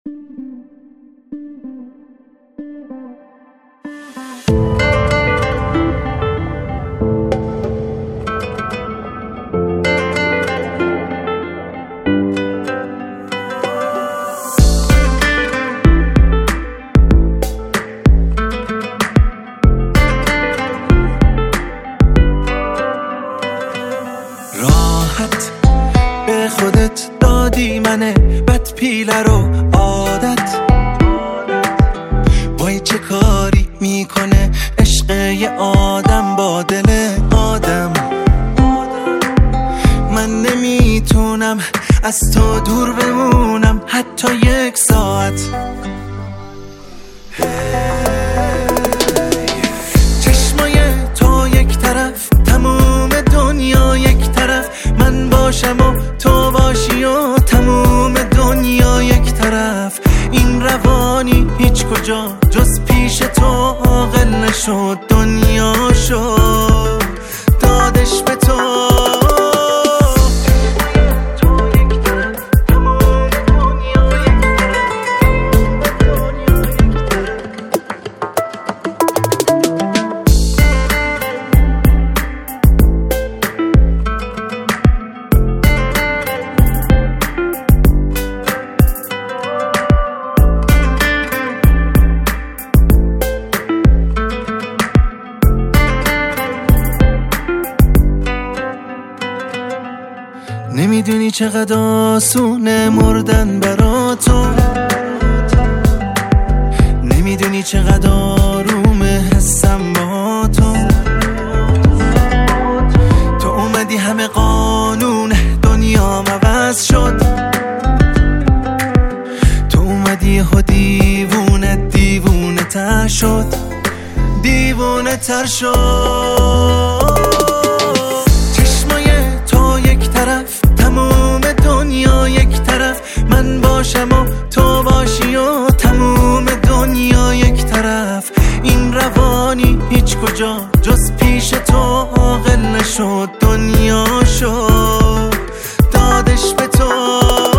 به خودت دادی منه بد پیله رو عادت وای چه کاری میکنه عشق یه آدم با دل آدم. من نمیتونم از تو دور بمونم حتی یک ساعت. چشمای تو یک طرف تموم دنیا یک طرف، من باشم و تو باشی و تموم دنیا یک طرف. این روانی هیچ کجا جز پیش تو عاقل نشد، دنیا شد دادش به تو. نمیدونی چقدر آسونه مردن برا تو، نمیدونی چقدر آرومه حسم با تو. تو اومدی همه قانون دنیا عوض شد، تو اومدی و دیوونه تر شد، دیوونه تر شد. تموم دنیا یک طرف، من باشم و تو باشی و تموم دنیا یک طرف. این روانی هیچ کجا جز پیش تو عاقل نشد، دنیا شد دادش به تو.